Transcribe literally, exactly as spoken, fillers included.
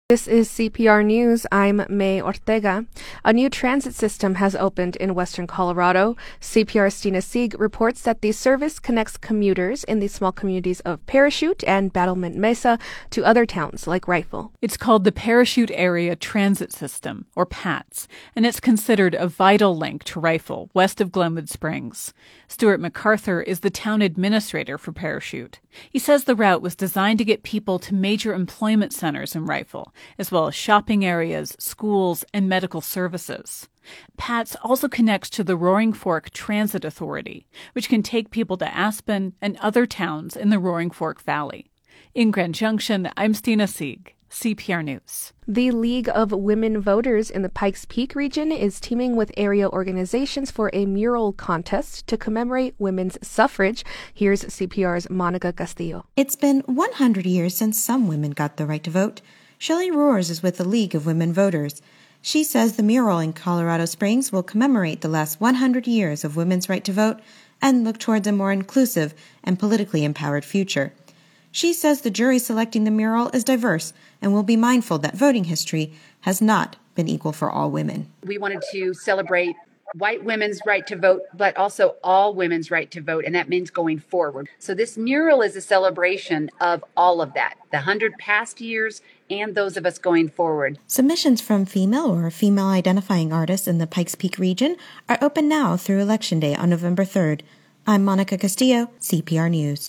This is C P R News. I'm May Ortega. A new transit system has opened in western Colorado. C P R's Stina Sieg reports that the service connects commuters in the small communities of Parachute and Battlement Mesa to other towns like Rifle. It's called the Parachute Area Transit System, or PATS, and it's considered a vital link to Rifle, west of Glenwood Springs. Stuart MacArthur is the town administrator for Parachute. He says the route was designed to get people to major employment centers in Rifle, as well as shopping areas, schools, and medical services. PATS also connects to the Roaring Fork Transit Authority, which can take people to Aspen and other towns in the Roaring Fork Valley. In Grand Junction, I'm Stina Sieg, C P R News. The League of Women Voters in the Pikes Peak region is teaming with area organizations for a mural contest to commemorate women's suffrage. Here's C P R's Monica Castillo. It's been one hundred years since some women got the right to vote. Shelley Roars is with the League of Women Voters. She says the mural in Colorado Springs will commemorate the last one hundred years of women's right to vote and look towards a more inclusive and politically empowered future. She says the jury selecting the mural is diverse and will be mindful that voting history has not been equal for all women. We wanted to celebrate white women's right to vote, but also all women's right to vote, and that means going forward. So this mural is a celebration of all of that, the hundred past years and those of us going forward. Submissions from female or female-identifying artists in the Pikes Peak region are open now through Election Day on November third. I'm Monica Castillo, C P R News.